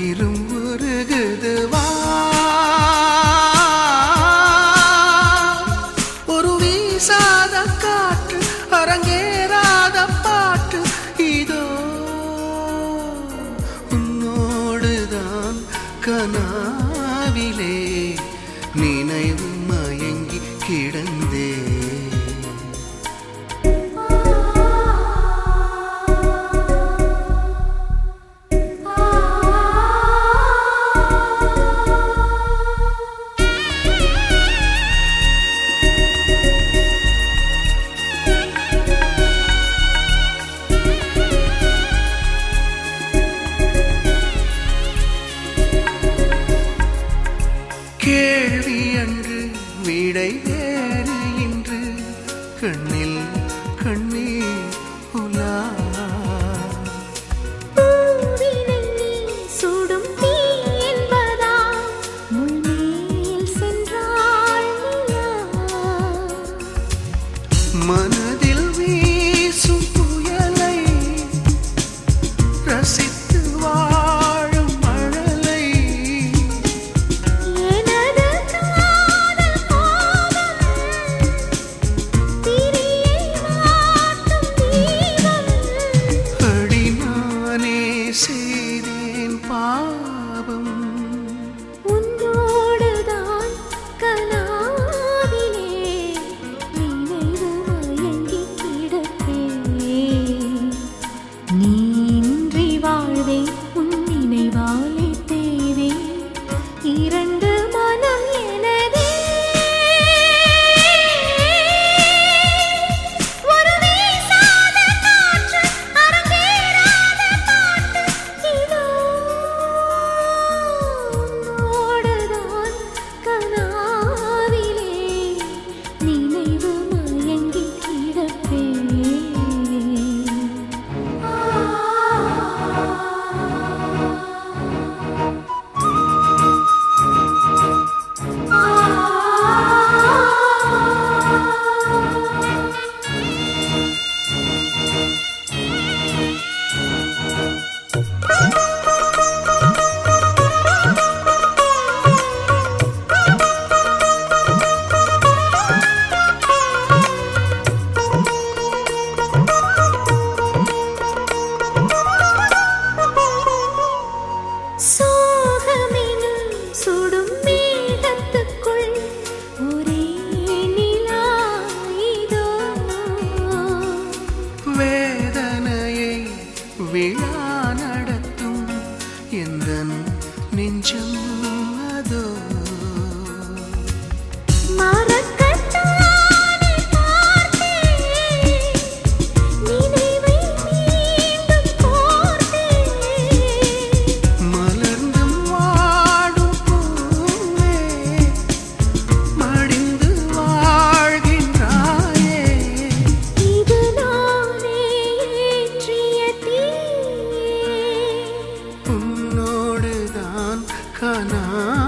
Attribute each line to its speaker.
Speaker 1: உயிரும் உருகுது வா ஒரு வீசாத காற்று அரங்கேறாத பாட்டு இதோ உன்னோடுதான் கனாவிலே நினைவு மயங்கி கிடந்தே கேள்வி அன்று விடை வேறு இன்று கண்ணில் கண்ணீர் உலா
Speaker 2: சுடும் தீ என்பதா முன்னேல் சென்றாள்
Speaker 1: மனதில் வீசும் புயலை ரசித்து வாழும் மழலை
Speaker 2: எனது காதல் கோபம் திரியை மாட்டும் தீபம்
Speaker 1: அடி நானே செய்தேன் பாவம்
Speaker 2: உன்னோடுதான் கனாவிலே நினைவு மயங்கி கிடப்பேன் நீன்றி வாழ்வேன் உன் நினைவாலே தேவேன் இரண்டு மனம் எனதே ஒரு வீசாத காற்று அரங்கேறாத பாட்டு இதோ உன்னோடுதான் கனாவிலே நினைவு மயங்கி கிடப்பேன் சோகமெனும் சுடும் மேகத்துக்குள் ஒரே நிலா இதோ
Speaker 1: வேதனையை விழா நடத்தும் எந்தன் நெஞ்சம் அதோ
Speaker 2: மறக்கத்தானே பார்த்தேன் நினைவை மீண்டும் கோர்த்தேன்
Speaker 1: மலர்ந்தும் வாடும் பூவே மடிந்து வாழ்கின்றாயே
Speaker 2: இது நானே ஏற்றிய தீயே
Speaker 1: உன்னோடுதான் கனா